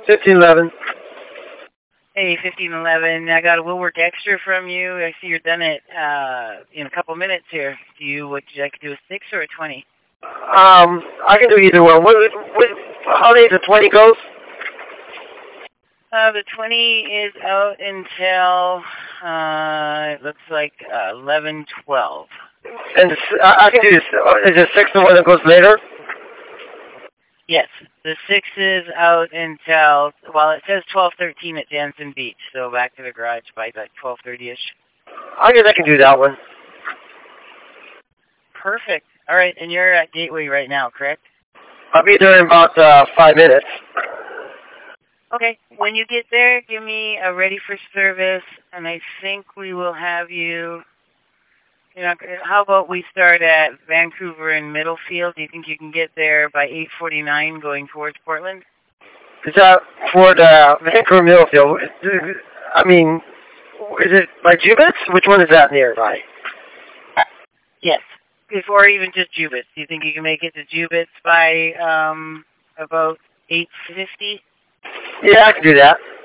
1511. Hey, 1511. I got a little work extra from you. I see you're done it in a couple minutes here. Would you like to do a 6 or a 20? I can do either one. How late the 20 goes? The 20 is out until, it looks like 11:12. And I can do this. Is it 6 the one that goes later? Yes, the 6 is out until, well, it says 12:13 at Jansen Beach, so back to the garage by like 12:30ish. I guess I can do that one. Perfect. All right, and you're at Gateway right now, correct? I'll be there in about 5 minutes. Okay, when you get there, give me a ready for service, and I think we will have you, how about we start at Vancouver and Middlefield? Do you think you can get there by 8:49 going towards Portland? Is that for the Vancouver Middlefield? I mean, is it by Jubitz? Which one is that nearby? Yes, or even just Jubitz. Do you think you can make it to Jubitz by about 8:50? Yeah, I can do that.